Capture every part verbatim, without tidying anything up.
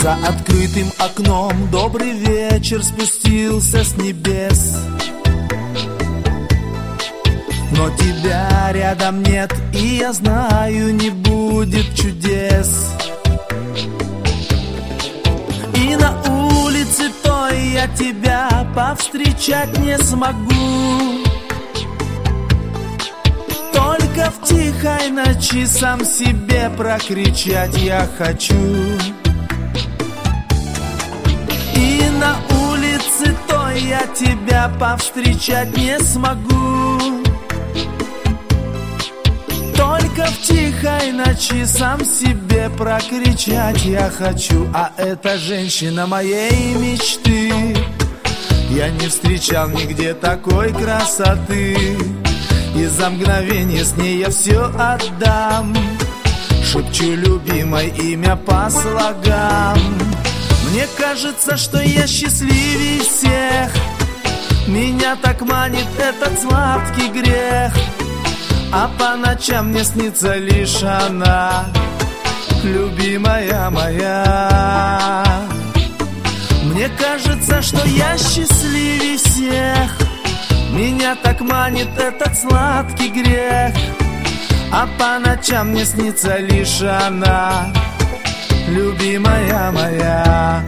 За открытым окном добрый вечер спустился с небес. Но тебя рядом нет, и я знаю, не будет чудес. И на улице той я тебя повстречать не смогу. Только в тихой ночи сам себе прокричать я хочу. И на улице той я тебя повстречать не смогу. Только в тихой ночи сам себе прокричать я хочу. А эта женщина моей мечты, я не встречал нигде такой красоты. И за мгновение с ней я все отдам. Шепчу любимое имя по слогам. Мне кажется, что я счастливее всех. Меня так манит этот сладкий грех. А по ночам мне снится лишь она, любимая моя. Мне кажется, что я счастливее всех. Меня так манит этот сладкий грех. А по ночам мне снится лишь она, любимая моя.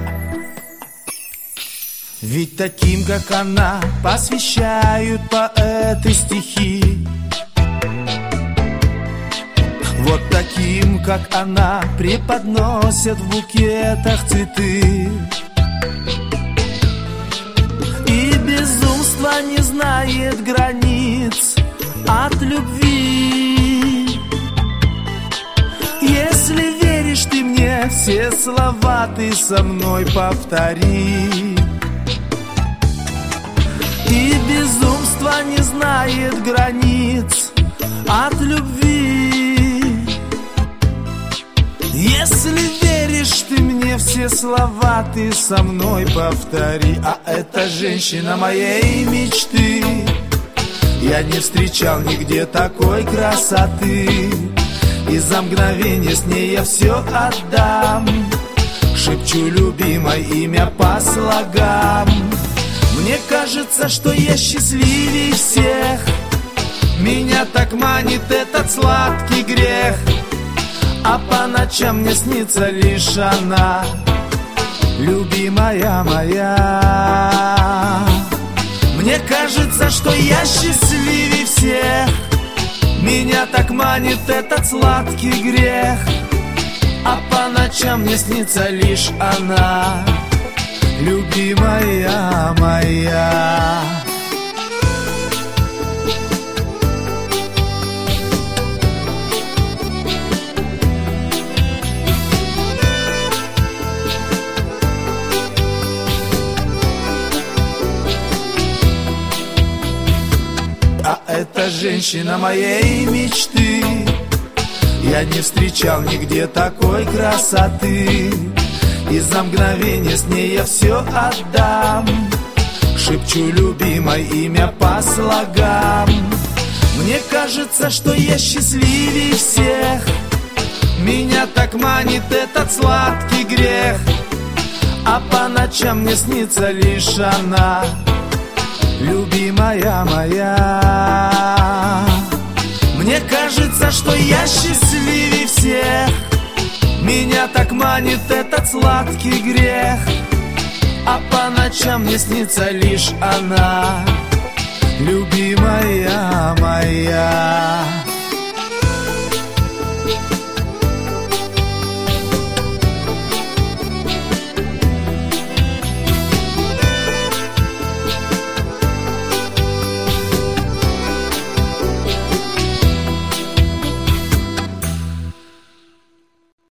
Ведь таким, как она, посвящают поэты стихи. Вот таким, как она, преподносят в букетах цветы. И безумство не знает границ от любви. Если веришь ты мне, все слова ты со мной повтори. И безумство не знает границ от любви. Если веришь ты мне, все слова ты со мной повтори. А эта женщина моей мечты, я не встречал нигде такой красоты. И за мгновение с ней я все отдам. Шепчу любимое имя по слогам. Мне кажется, что я счастливее всех. Меня так манит этот сладкий грех. А по ночам мне снится лишь она, любимая моя. Мне кажется, что я счастливее всех. Меня так манит этот сладкий грех. А по ночам мне снится лишь она, любимая моя. А эта женщина моей мечты, я не встречал нигде такой красоты. И за мгновение с ней я все отдам. Шепчу любимое имя по слогам. Мне кажется, что я счастливее всех. Меня так манит этот сладкий грех. А по ночам мне снится лишь она, любимая моя. Мне кажется, что я счастливее всех. Меня так манит этот сладкий грех. А по ночам мне снится лишь она, любимая моя.